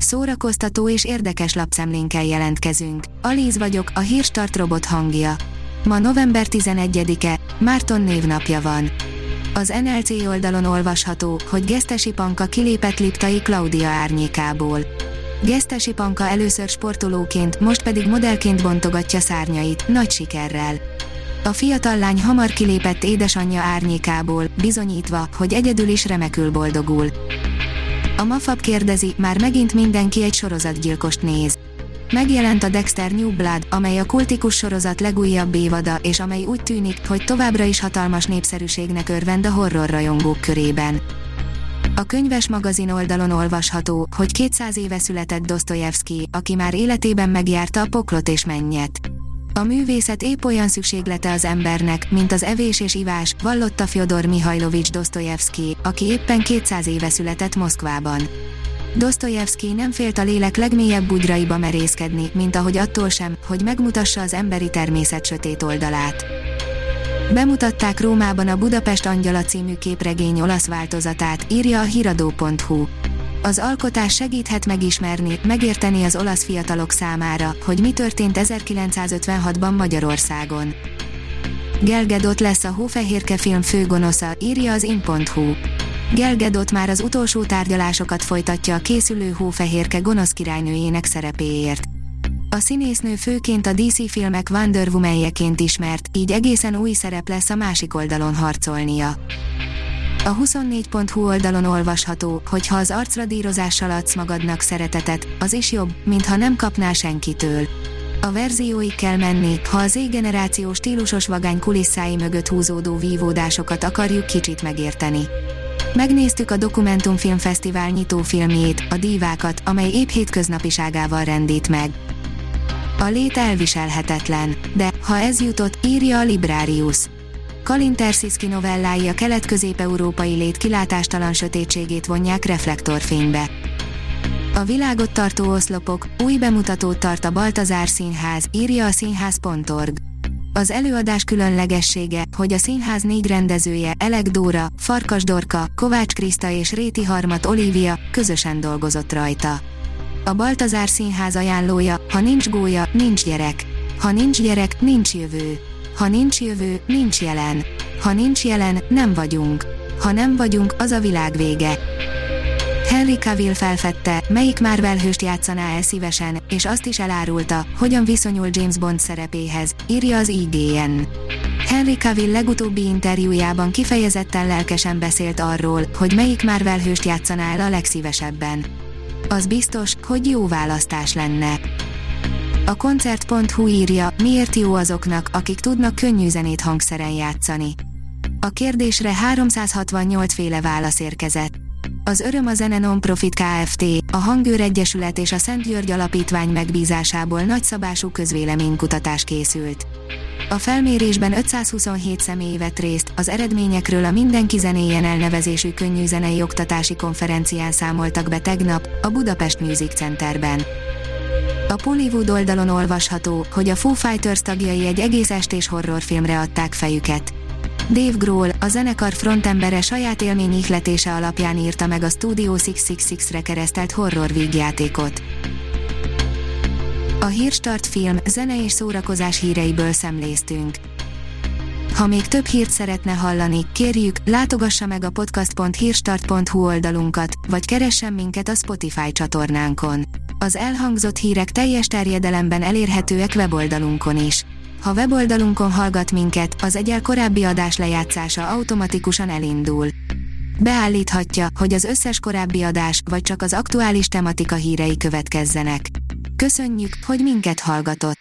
szórakoztató és érdekes lapszemlénkkel jelentkezünk. Alíz vagyok, a Hírstart robot hangja. Ma november 11-e, Márton névnapja van. Az NLC oldalon olvasható, hogy Gesztesi Panka kilépett Liptai Klaudia árnyékából. Gesztesi Panka először sportolóként, most pedig modellként bontogatja szárnyait, nagy sikerrel. A fiatal lány hamar kilépett édesanyja árnyékából, bizonyítva, hogy egyedül is remekül boldogul. A Mafab kérdezi, már megint mindenki egy sorozatgyilkost néz. Megjelent a Dexter New Blood, amely a kultikus sorozat legújabb évada, és amely úgy tűnik, hogy továbbra is hatalmas népszerűségnek örvend a horror rajongók körében. A Könyves magazin oldalon olvasható, hogy 200 éve született Dosztojevszkij, aki már életében megjárta a poklot és mennyet. A művészet épp olyan szükséglete az embernek, mint az evés és ivás, vallotta Fjodor Mihajlovics Dosztojevszkij, aki éppen 200 éve született Moszkvában. Dosztojevszkij nem félt a lélek legmélyebb bugyraiba merészkedni, mint ahogy attól sem, hogy megmutassa az emberi természet sötét oldalát. Bemutatták Rómában a Budapest Angyala című képregény olasz változatát, írja a hiradó.hu. Az alkotás segíthet megismerni, megérteni az olasz fiatalok számára, hogy mi történt 1956-ban Magyarországon. Gal Gadot lesz a Hófehérke film főgonosza, írja az in.hu. Gal Gadot már az utolsó tárgyalásokat folytatja a készülő Hófehérke gonosz királynőjének szerepéért. A színésznő főként a DC filmek Wonder Woman-jeként ismert, így egészen új szerep lesz a másik oldalon harcolnia. A 24.hu oldalon olvasható, hogy ha az arcradírozással adsz magadnak szeretetet, az is jobb, mintha nem kapnál senkitől. A verzióig kell menni, ha az Z-generáció stílusos vagány kulisszái mögött húzódó vívódásokat akarjuk kicsit megérteni. Megnéztük a Dokumentumfilmfesztivál nyitófilmjét, a Dívákat, amely épp hétköznapiságával rendít meg. A lét elviselhetetlen, de ha ez jutott, írja a Librarius. Kalin Terszicki novellái a kelet-közép-európai lét kilátástalan sötétségét vonják reflektorfénybe. A világot tartó oszlopok, új bemutatót tart a Baltazár Színház, írja a színház.org. Az előadás különlegessége, hogy a színház 4 rendezője, Elek Dóra, Farkas Dorka, Kovács Kriszta és Réti Harmat Olivia közösen dolgozott rajta. A Baltazár Színház ajánlója, ha nincs gólya, nincs gyerek. Ha nincs gyerek, nincs jövő. Ha nincs jövő, nincs jelen. Ha nincs jelen, nem vagyunk. Ha nem vagyunk, az a világ vége. Henry Cavill felfedte, melyik Marvel hőst játszaná el szívesen, és azt is elárulta, hogyan viszonyul James Bond szerepéhez, írja az IGN. Henry Cavill legutóbbi interjújában kifejezetten lelkesen beszélt arról, hogy melyik Marvel hőst játszaná el a legszívesebben. Az biztos, hogy jó választás lenne. A koncert.hu írja, miért jó azoknak, akik tudnak könnyű zenét hangszeren játszani. A kérdésre 368 féle válasz érkezett. Az Öröm a Zene Non-Profit Kft., a Hangőr Egyesület és a Szent György Alapítvány megbízásából nagyszabású közvéleménykutatás készült. A felmérésben 527 személy vett részt, az eredményekről a Mindenki zenéjen elnevezésű könnyű zenei oktatási konferencián számoltak be tegnap, a Budapest Music Centerben. A Pollywood oldalon olvasható, hogy a Foo Fighters tagjai egy egész estés horrorfilmre adták fejüket. Dave Grohl, a zenekar frontembere saját élmény ihletése alapján írta meg a Studio 666-re keresztelt horror vígjátékot. A Hírstart film, zene és szórakozás híreiből szemléztünk. Ha még több hírt szeretne hallani, kérjük, látogassa meg a podcast.hírstart.hu oldalunkat, vagy keressen minket a Spotify csatornánkon. Az elhangzott hírek teljes terjedelemben elérhetőek weboldalunkon is. Ha weboldalunkon hallgat minket, az egyel korábbi adás lejátszása automatikusan elindul. Beállíthatja, hogy az összes korábbi adás, vagy csak az aktuális tematika hírei következzenek. Köszönjük, hogy minket hallgatott!